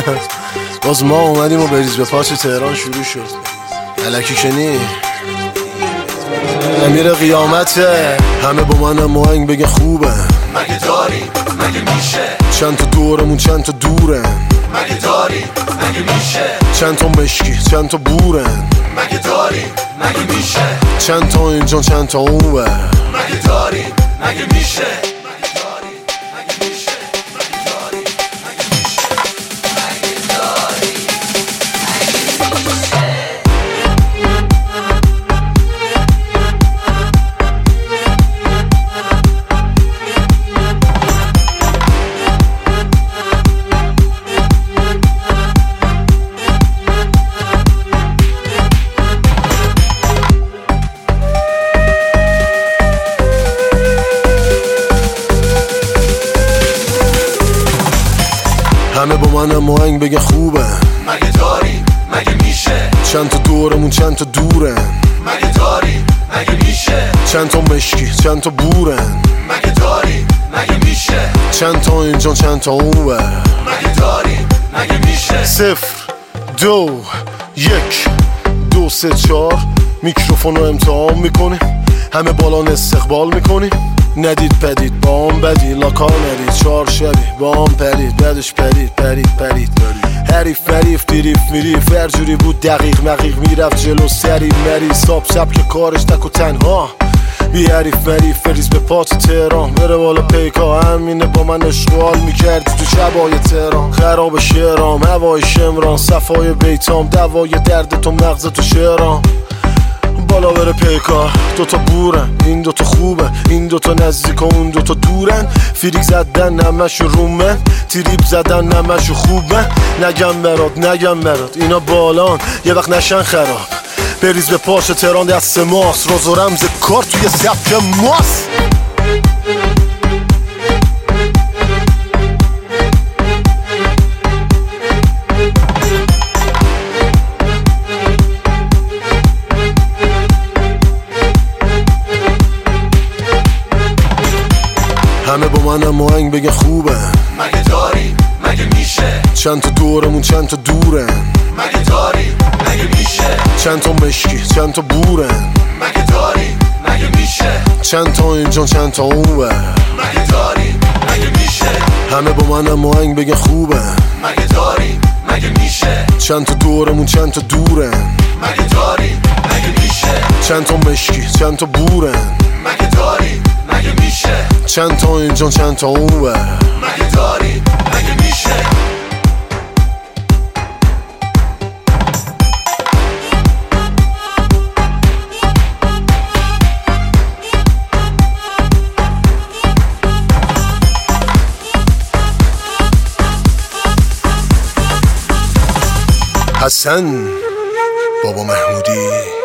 باز ما اومدیم و بریز به پاس تهران شروع شد. الکی کنی امیر قیامته، همه با من مهنگ بگه خوبه. مگه داری مگه میشه؟ چند تا دورمون چند تا دورن. مگه داری مگه میشه؟ چند تا مشکی چند تا بورن. مگه داری مگه میشه؟ چند تا اینجا چند تا اونور. مگه داری مگه میشه؟ همه با من مهنگ بگه خوبه. مگه داری مگه میشه؟ چند تا دورمون چند تا دورن. مگه داری مگه میشه؟ چند تا مشکی چند تا بورن. مگه داری مگه میشه؟ چند تا اینجا چند تا اونور. مگه داری مگه میشه؟ 0 2 1 2 3 4 میکروفون رو امتحان میکنیم، همه بالان استقبال میکنیم. ندید پدید با هم بدی لاکار ندید، 4 شبی با هم پرید بعدش پرید حریف مریف دیریف میریف هر جوری بود دقیق مقیق میرفت جلو سری مری سبک کارش تک و تنها بی حریف مریف بریز به پات تهران بره بالا پیکا. همینه با من اشغال میکردی تو شبای تهران، خراب شعرام هوای شمران صفای بیتام دوای درد تو مغز تو شعرام. بالا بره پیکار دوتا بورن، این دوتا خوبه این دوتا نزدیک و اون دوتا دورن. فریک زدن نمشو رومن، تریپ زدن نمشو خوبه. نگم برات اینا بالان یه وقت نشن خراب. بریز به پاش تهران دست ماست، روز و رمز کار توی سبک ماست. همه با من مهنگ بگه خوبه. مگه داری مگه میشه؟ چند تا دورمون چند تا دورن. مگه داری مگه میشه؟ چند تا مشکی چند تا بورن. مگه داری مگه میشه؟ چند تا اینجا چند تا اونور. مگه داری مگه میشه؟ همه با من مهنگ بگه خوبه. مگه داری مگه میشه؟ چند تا دورمون چند تا دورن. مگه داری مگه میشه؟ چند تا مشکی چند تا بورن. مگه داری مگه میشه؟ چند تا اینجا چند تا اونور. مگه داری مگه میشه؟ حسن بابا محمودی